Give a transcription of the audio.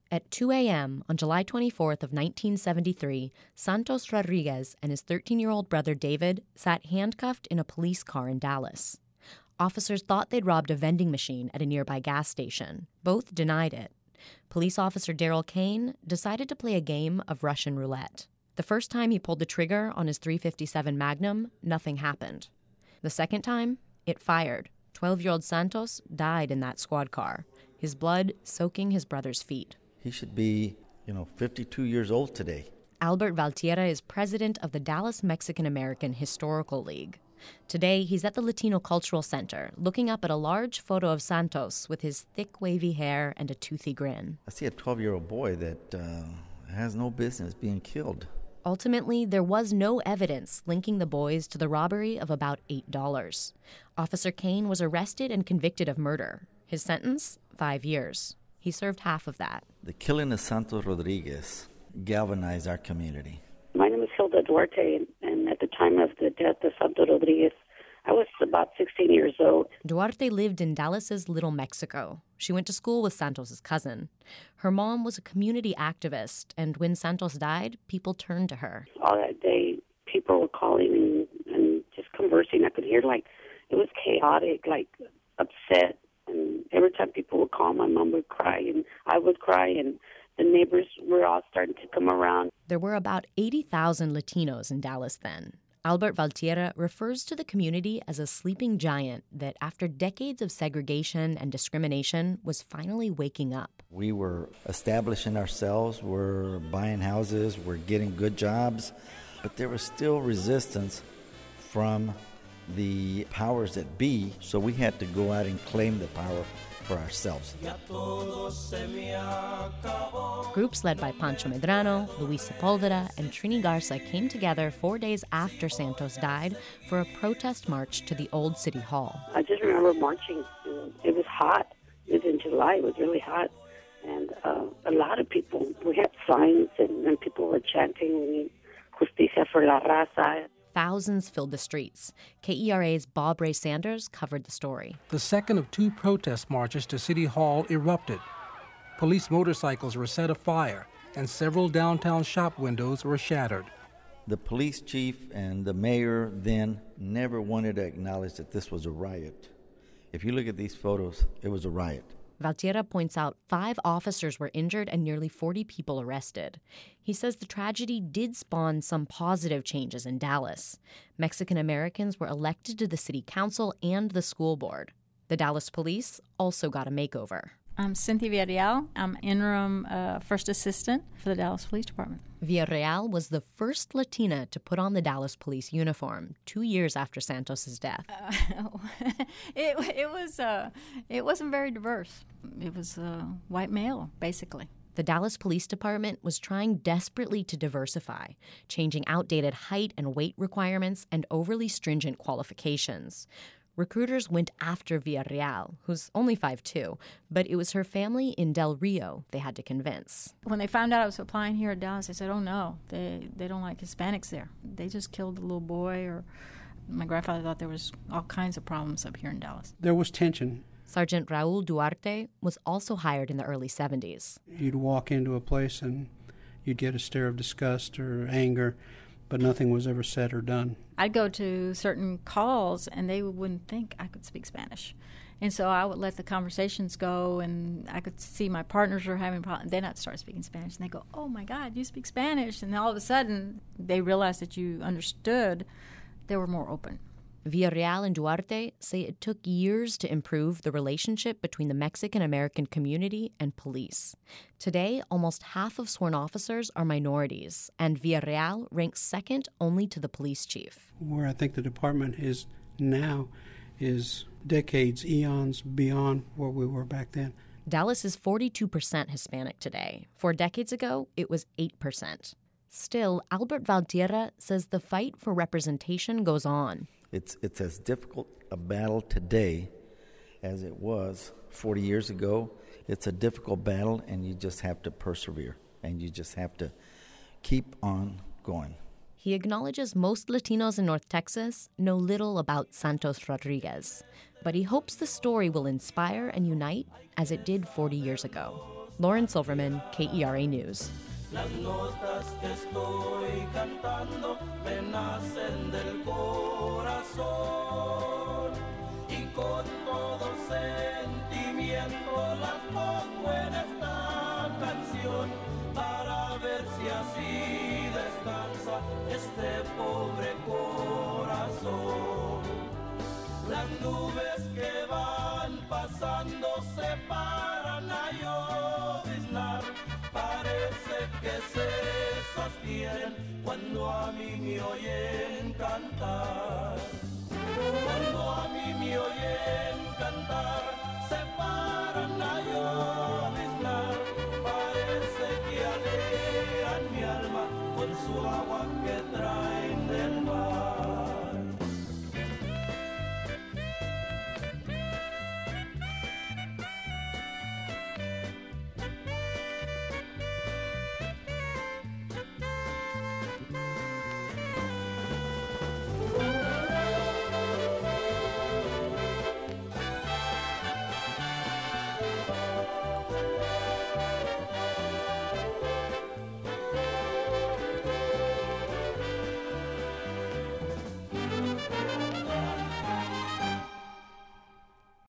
At 2 a.m. on July 24th of 1973, Santos Rodriguez and his 13-year-old brother David sat handcuffed in a police car in Dallas. Officers thought they'd robbed a vending machine at a nearby gas station. Both denied it. Police officer Daryl Kane decided to play a game of Russian roulette. The first time he pulled the trigger on his .357 Magnum, nothing happened. The second time, it fired. 12-year-old Santos died in that squad car, his blood soaking his brother's feet. He should be, 52 years old today. Albert Valtierra is president of the Dallas Mexican-American Historical League. Today, he's at the Latino Cultural Center, looking up at a large photo of Santos with his thick, wavy hair and a toothy grin. I see a 12-year-old boy that has no business being killed. Ultimately, there was no evidence linking the boys to the robbery of about $8. Officer Kane was arrested and convicted of murder. His sentence, 5 years. He served half of that. The killing of Santos Rodriguez galvanized our community. My name is Hilda Duarte, and at the time of the death of Santos Rodriguez, I was about 16 years old. Duarte lived in Dallas's Little Mexico. She went to school with Santos's cousin. Her mom was a community activist, and when Santos died, people turned to her. All that day, people were calling and just conversing. I could hear, it was chaotic, upset. And every time people would call, my mom would cry, and I would cry, and the neighbors were all starting to come around. There were about 80,000 Latinos in Dallas then. Albert Valtierra refers to the community as a sleeping giant that, after decades of segregation and discrimination, was finally waking up. We were establishing ourselves, we're buying houses, we're getting good jobs, but there was still resistance from the powers that be, so we had to go out and claim the power for ourselves. Groups led by Pancho Medrano, Luis Sepulveda, and Trini Garza came together 4 days after Santos died for a protest march to the old city hall. I just remember marching. It was hot. It was in July. It was really hot. And a lot of people, we had signs, and people were chanting, Justicia for la raza. Thousands filled the streets. KERA's Bob Ray Sanders covered the story. The second of two protest marches to City Hall erupted. Police motorcycles were set afire, and several downtown shop windows were shattered. The police chief and the mayor then never wanted to acknowledge that this was a riot. If you look at these photos, it was a riot. Valtierra points out 5 officers were injured and nearly 40 people arrested. He says the tragedy did spawn some positive changes in Dallas. Mexican Americans were elected to the city council and the school board. The Dallas police also got a makeover. I'm Cynthia Villarreal. I'm interim first assistant for the Dallas Police Department. Villarreal was the first Latina to put on the Dallas police uniform 2 years after Santos's death. It wasn't very diverse. It was white male, basically. The Dallas Police Department was trying desperately to diversify, changing outdated height and weight requirements and overly stringent qualifications. Recruiters went after Villarreal, who's only 5'2", but it was her family in Del Rio they had to convince. When they found out I was applying here at Dallas, they said, oh no, they don't like Hispanics there. They just killed a little boy, or my grandfather thought there was all kinds of problems up here in Dallas. There was tension. Sergeant Raul Duarte was also hired in the early 70s. You'd walk into a place and you'd get a stare of disgust or anger, but nothing was ever said or done. I'd go to certain calls, and they wouldn't think I could speak Spanish. And so I would let the conversations go, and I could see my partners were having problems. Then I'd start speaking Spanish, and they go, oh, my God, you speak Spanish. And then all of a sudden, they realized that you understood. They were more open. Villarreal and Duarte say it took years to improve the relationship between the Mexican-American community and police. Today, almost half of sworn officers are minorities, and Villarreal ranks second only to the police chief. Where I think the department is now is decades, eons beyond where we were back then. Dallas is 42% Hispanic today. 4 decades ago, it was 8%. Still, Albert Valtierra says the fight for representation goes on. It's as difficult a battle today as it was 40 years ago. It's a difficult battle, and you just have to persevere, and you just have to keep on going. He acknowledges most Latinos in North Texas know little about Santos Rodriguez, but he hopes the story will inspire and unite as it did 40 years ago. Lauren Silverman, KERA News. Las notas que estoy cantando me nacen del corazón y con todo sentimiento las pongo en esta canción para ver si así descansa este pobre corazón. Las nubes que van pasando se paran a lloviznar, parece que se sostienen cuando a mí me oyen cantar. Cuando a mí me oyen cantar, se paran a llorar.